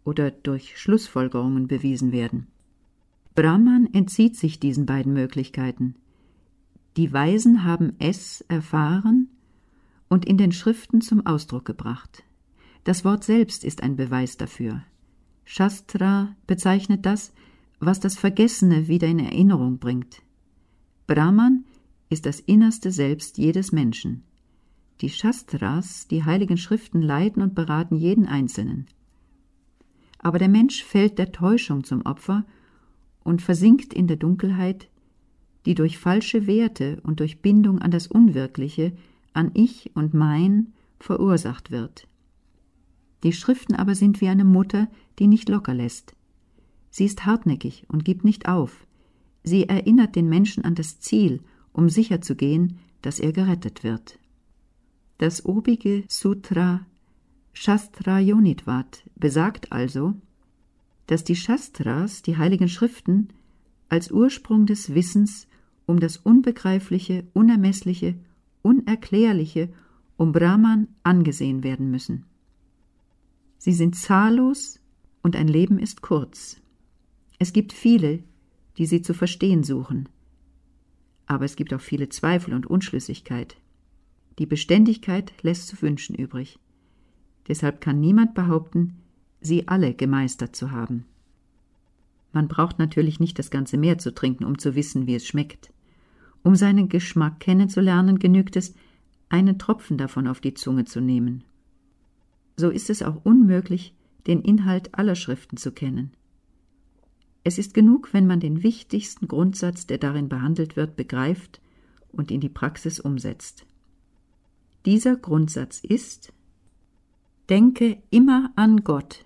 oder durch Schlussfolgerungen bewiesen werden. Brahman entzieht sich diesen beiden Möglichkeiten. Die Weisen haben es erfahren und in den Schriften zum Ausdruck gebracht. Das Wort selbst ist ein Beweis dafür. Shastra bezeichnet das, was das Vergessene wieder in Erinnerung bringt. Brahman ist das innerste Selbst jedes Menschen. Die Shastras, die heiligen Schriften, leiten und beraten jeden Einzelnen. Aber der Mensch fällt der Täuschung zum Opfer und versinkt in der Dunkelheit, die durch falsche Werte und durch Bindung an das Unwirkliche, an Ich und Mein, verursacht wird. Die Schriften aber sind wie eine Mutter, die nicht locker lässt. Sie ist hartnäckig und gibt nicht auf. Sie erinnert den Menschen an das Ziel, um sicherzugehen, dass er gerettet wird. Das obige Sutra Shastra Yonitvat besagt also, dass die Shastras, die heiligen Schriften, als Ursprung des Wissens um das Unbegreifliche, Unermessliche, Unerklärliche, um Brahman angesehen werden müssen. Sie sind zahllos und ein Leben ist kurz. Es gibt viele, die sie zu verstehen suchen. Aber es gibt auch viele Zweifel und Unschlüssigkeit. Die Beständigkeit lässt zu wünschen übrig. Deshalb kann niemand behaupten, sie alle gemeistert zu haben. Man braucht natürlich nicht das ganze Meer zu trinken, um zu wissen, wie es schmeckt. Um seinen Geschmack kennenzulernen, genügt es, einen Tropfen davon auf die Zunge zu nehmen. So ist es auch unmöglich, den Inhalt aller Schriften zu kennen. Es ist genug, wenn man den wichtigsten Grundsatz, der darin behandelt wird, begreift und in die Praxis umsetzt. Dieser Grundsatz ist: Denke immer an Gott.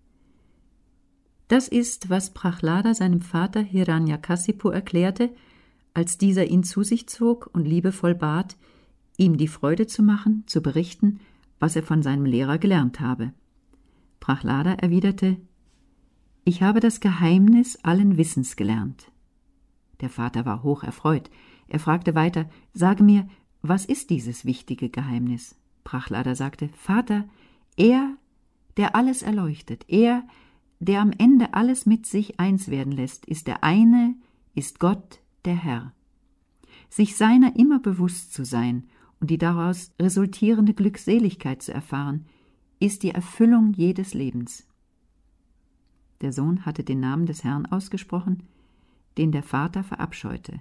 Das ist, was Prahlada seinem Vater Hiranyakasipu erklärte, als dieser ihn zu sich zog und liebevoll bat, ihm die Freude zu machen, zu berichten, was er von seinem Lehrer gelernt habe. Prahlada erwiderte: Ich habe das Geheimnis allen Wissens gelernt. Der Vater war hoch erfreut. Er fragte weiter: Sage mir, was ist dieses wichtige Geheimnis? Prahlada sagte: Vater, er, der alles erleuchtet, er, der am Ende alles mit sich eins werden lässt, ist der eine, ist Gott, der Herr. Sich seiner immer bewusst zu sein und die daraus resultierende Glückseligkeit zu erfahren, ist die Erfüllung jedes Lebens. Der Sohn hatte den Namen des Herrn ausgesprochen, den der Vater verabscheute.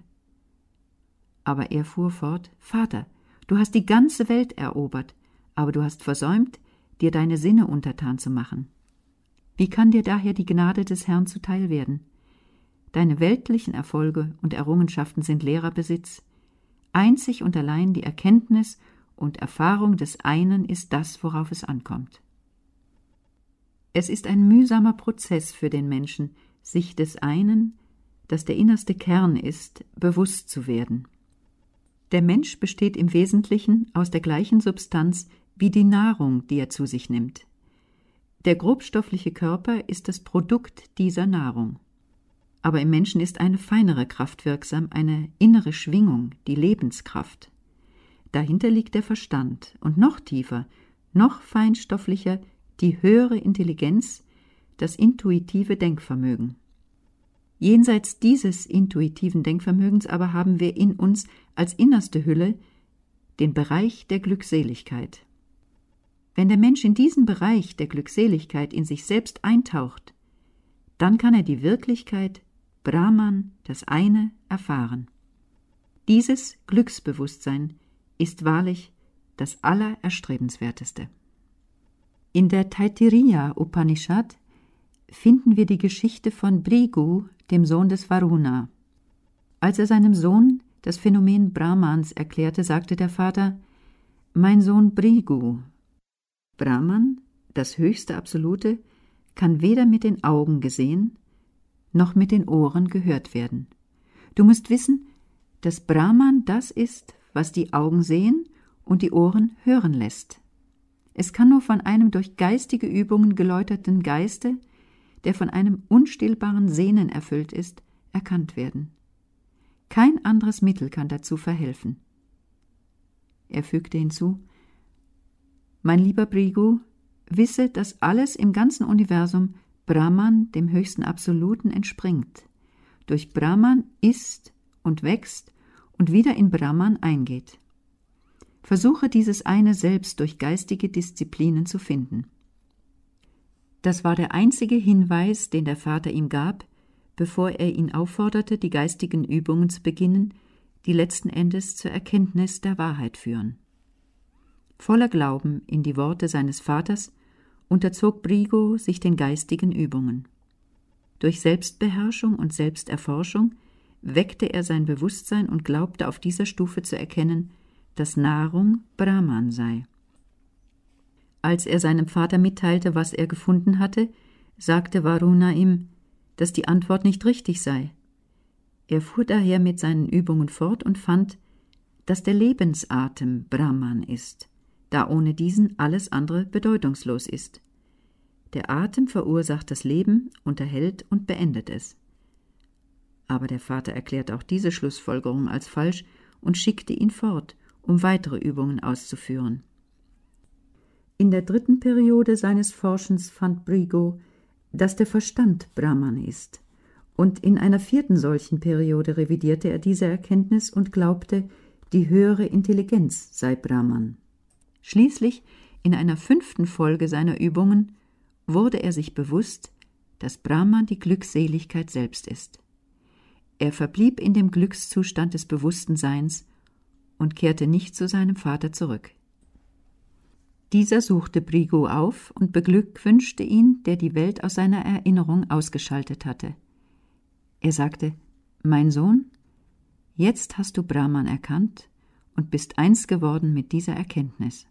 Aber er fuhr fort: Vater, du hast die ganze Welt erobert, aber du hast versäumt, dir deine Sinne untertan zu machen. Wie kann dir daher die Gnade des Herrn zuteil werden? Deine weltlichen Erfolge und Errungenschaften sind leerer Besitz. Einzig und allein die Erkenntnis und Erfahrung des einen ist das, worauf es ankommt. Es ist ein mühsamer Prozess für den Menschen, sich des einen, das der innerste Kern ist, bewusst zu werden. Der Mensch besteht im Wesentlichen aus der gleichen Substanz wie die Nahrung, die er zu sich nimmt. Der grobstoffliche Körper ist das Produkt dieser Nahrung. Aber im Menschen ist eine feinere Kraft wirksam, eine innere Schwingung, die Lebenskraft. Dahinter liegt der Verstand und noch tiefer, noch feinstofflicher die höhere Intelligenz, das intuitive Denkvermögen. Jenseits dieses intuitiven Denkvermögens aber haben wir in uns als innerste Hülle den Bereich der Glückseligkeit. Wenn der Mensch in diesen Bereich der Glückseligkeit in sich selbst eintaucht, dann kann er die Wirklichkeit, Brahman, das eine, erfahren. Dieses Glücksbewusstsein ist wahrlich das Allererstrebenswerteste. In der Taittiriya Upanishad finden wir die Geschichte von Bhrigu, dem Sohn des Varuna. Als er seinem Sohn das Phänomen Brahmans erklärte, sagte der Vater: Mein Sohn Bhrigu, Brahman, das höchste Absolute, kann weder mit den Augen gesehen, noch mit den Ohren gehört werden. Du musst wissen, dass Brahman das ist, was die Augen sehen und die Ohren hören lässt. Es kann nur von einem durch geistige Übungen geläuterten Geiste, der von einem unstillbaren Sehnen erfüllt ist, erkannt werden. Kein anderes Mittel kann dazu verhelfen. Er fügte hinzu: Mein lieber Bhrigu, wisse, dass alles im ganzen Universum Brahman dem höchsten Absoluten entspringt, durch Brahman ist und wächst und wieder in Brahman eingeht. Versuche dieses eine Selbst durch geistige Disziplinen zu finden. Das war der einzige Hinweis, den der Vater ihm gab, bevor er ihn aufforderte, die geistigen Übungen zu beginnen, die letzten Endes zur Erkenntnis der Wahrheit führen. Voller Glauben in die Worte seines Vaters unterzog Brigo sich den geistigen Übungen. Durch Selbstbeherrschung und Selbsterforschung weckte er sein Bewusstsein und glaubte auf dieser Stufe zu erkennen, dass Nahrung Brahman sei. Als er seinem Vater mitteilte, was er gefunden hatte, sagte Varuna ihm, dass die Antwort nicht richtig sei. Er fuhr daher mit seinen Übungen fort und fand, dass der Lebensatem Brahman ist, da ohne diesen alles andere bedeutungslos ist. Der Atem verursacht das Leben, unterhält und beendet es. Aber der Vater erklärte auch diese Schlussfolgerung als falsch und schickte ihn fort, um weitere Übungen auszuführen. In der 3. Periode seines Forschens fand Brigo, dass der Verstand Brahman ist, und in einer 4. solchen Periode revidierte er diese Erkenntnis und glaubte, die höhere Intelligenz sei Brahman. Schließlich, in einer 5. Folge seiner Übungen, wurde er sich bewusst, dass Brahman die Glückseligkeit selbst ist. Er verblieb in dem Glückszustand des bewussten Seins und kehrte nicht zu seinem Vater zurück. Dieser suchte Brigo auf und beglückwünschte ihn, der die Welt aus seiner Erinnerung ausgeschaltet hatte. Er sagte, »Mein Sohn, jetzt hast du Brahman erkannt und bist eins geworden mit dieser Erkenntnis.«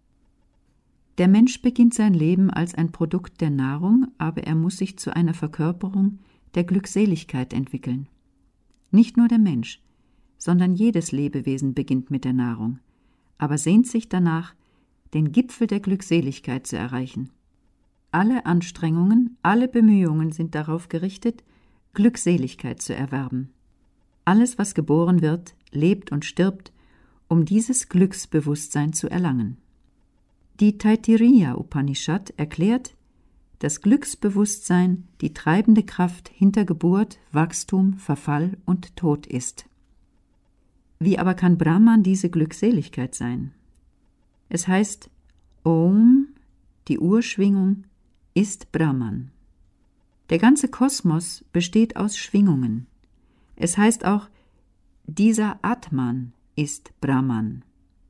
Der Mensch beginnt sein Leben als ein Produkt der Nahrung, aber er muss sich zu einer Verkörperung der Glückseligkeit entwickeln. Nicht nur der Mensch, sondern jedes Lebewesen beginnt mit der Nahrung, aber sehnt sich danach, den Gipfel der Glückseligkeit zu erreichen. Alle Anstrengungen, alle Bemühungen sind darauf gerichtet, Glückseligkeit zu erwerben. Alles, was geboren wird, lebt und stirbt, um dieses Glücksbewusstsein zu erlangen. Die Taittiriya Upanishad erklärt, dass Glücksbewusstsein die treibende Kraft hinter Geburt, Wachstum, Verfall und Tod ist. Wie aber kann Brahman diese Glückseligkeit sein? Es heißt, Om, die Urschwingung, ist Brahman. Der ganze Kosmos besteht aus Schwingungen. Es heißt auch, dieser Atman ist Brahman.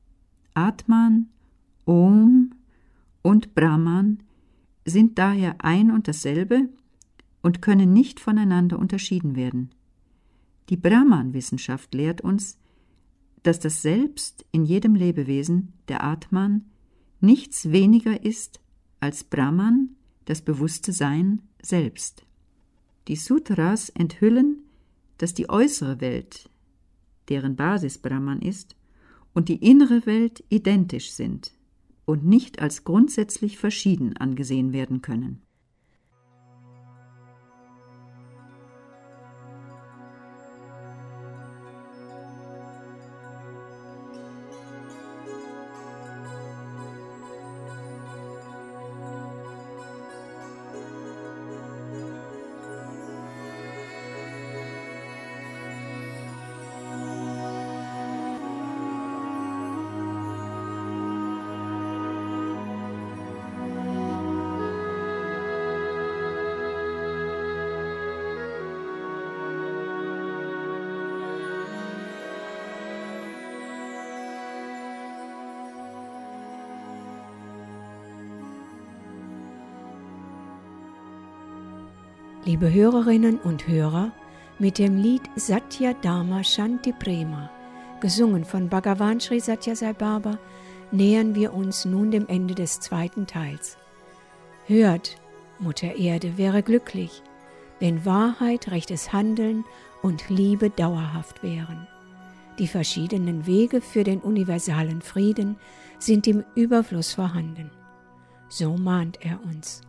Atman, Om und Brahman sind daher ein und dasselbe und können nicht voneinander unterschieden werden. Die Brahman-Wissenschaft lehrt uns, dass das Selbst in jedem Lebewesen, der Atman, nichts weniger ist als Brahman, das bewusste Sein selbst. Die Sutras enthüllen, dass die äußere Welt, deren Basis Brahman ist, und die innere Welt identisch sind und nicht als grundsätzlich verschieden angesehen werden können. Liebe Hörerinnen und Hörer, mit dem Lied Satya Dharma Shanti Prema, gesungen von Bhagavan Sri Sathya Sai Baba, nähern wir uns nun dem Ende des 2. Teils. Hört, Mutter Erde wäre glücklich, wenn Wahrheit, rechtes Handeln und Liebe dauerhaft wären. Die verschiedenen Wege für den universalen Frieden sind im Überfluss vorhanden. So mahnt er uns.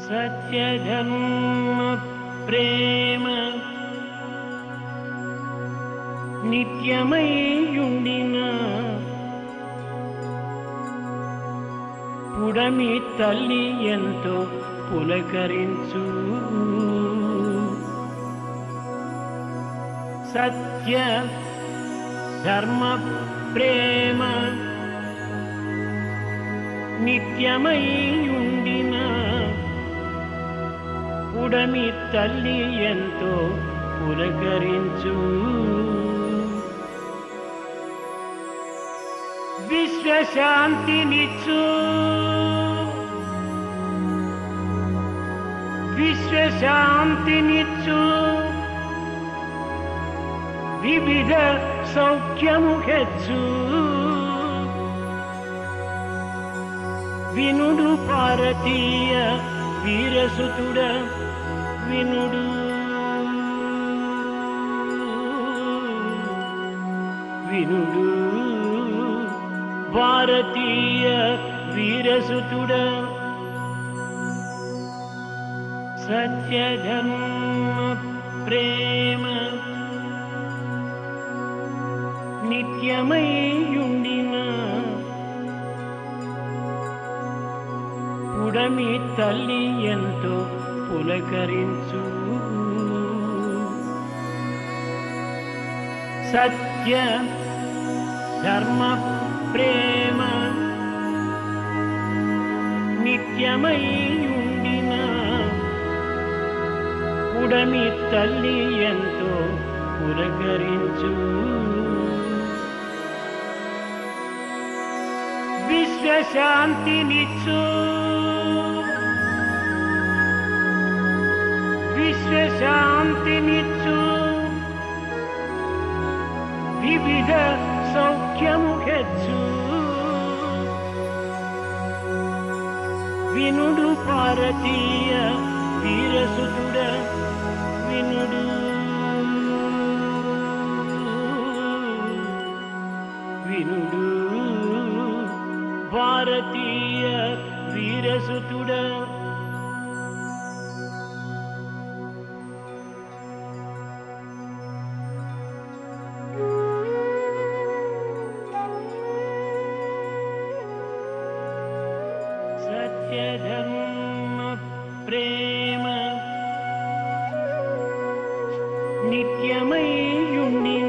సత్యధర్మ ప్రేమ నిత్యమైయుండిన పుడమి తల్లి ఎంతో పులకరించు. సత్య ధర్మ ప్రేమ నిత్యమైయుండిన పుడమి తల్లి ఎంతో పులకరించు. విశ్వశాంతినిచ్చు విశ్వశాంతినిచ్చు వివిధ సౌఖ్యము హెచ్చు. వినుడు భారతీయ వీరసుతుడ వినుడు. వినుడు భారతీయ వీరసుతుడ. సత్యధర్మ ప్రేమ నిత్యమైయుండిన పుడమి తల్లి ఎంతో పులకరించు. సత్య ధర్మ ప్రేమ నిత్యమైయుండిన పుడమి తల్లి ఎంతో పులకరించు. విశ్వశాంతినిచ్చు విశ్వశాంతినిచ్చు వివిధ సౌఖ్యము హెచ్చు. వినుడు భారతీయ వీరసుతుడ వినుడు. వినుడు భారతీయ వీరసుతుడ. సత్యధర్మ ప్రేమ నిత్యమైయుండిన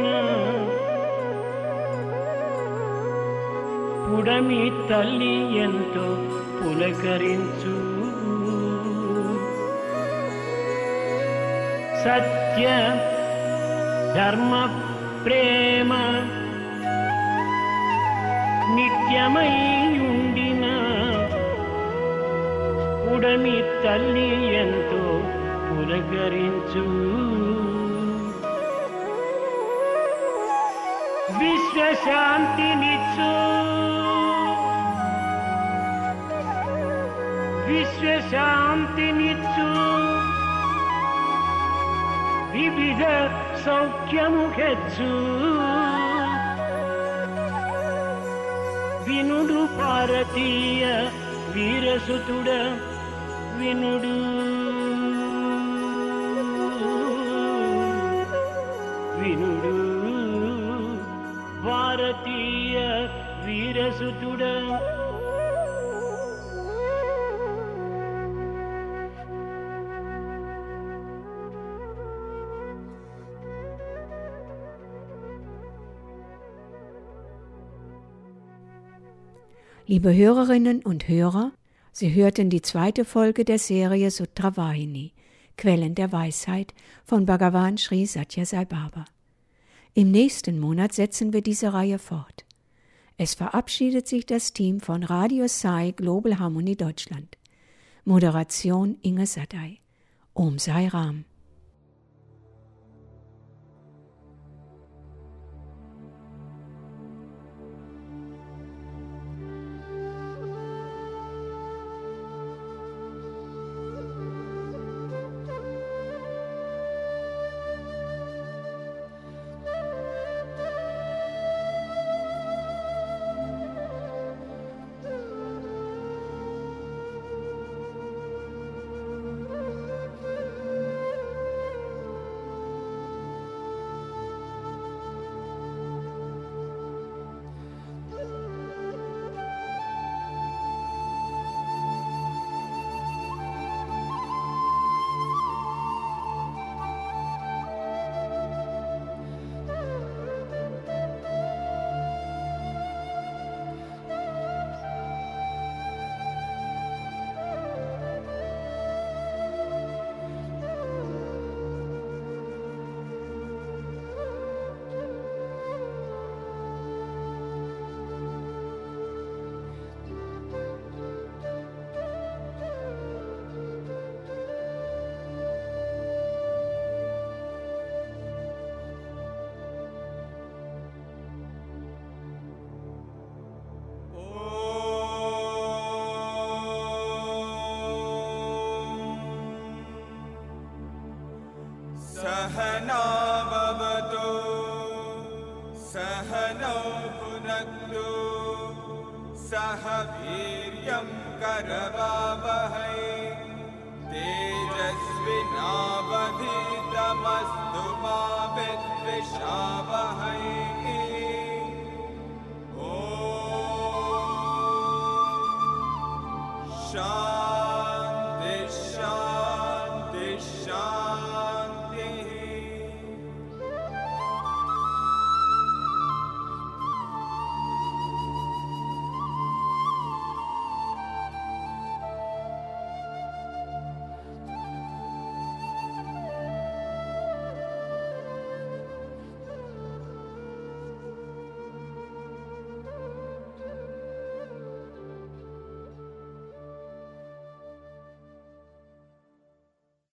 పుడమి తల్లి ఎంతో పులకరించు. సత్య ధర్మ ప్రేమ నిత్యమైయుండిన పుడమి తల్లి ఎంతో పులకరించు. విశ్వశాంతినిచ్చు విశ్వశాంతినిచ్చు వివిధ సౌఖ్యము హెచ్చు. వినుడు భారతీయ వీరసుతుడ వినుడు. వినుడు భారతీయ వీరసుతుడ. Liebe Hörerinnen und Hörer, Sie hörten die zweite Folge der Serie Sutra Vahini, Quellen der Weisheit von Bhagavan Sri Satya Sai Baba. Im nächsten Monat setzen wir diese Reihe fort. Es verabschiedet sich das Team von Radio Sai Global Harmony Deutschland. Moderation Inge Sadai. Om Sai Ram. धीमन्तु सह वीर्यं करवावहै तेजस्विनावधीतमस्तु मा विद्विषावहै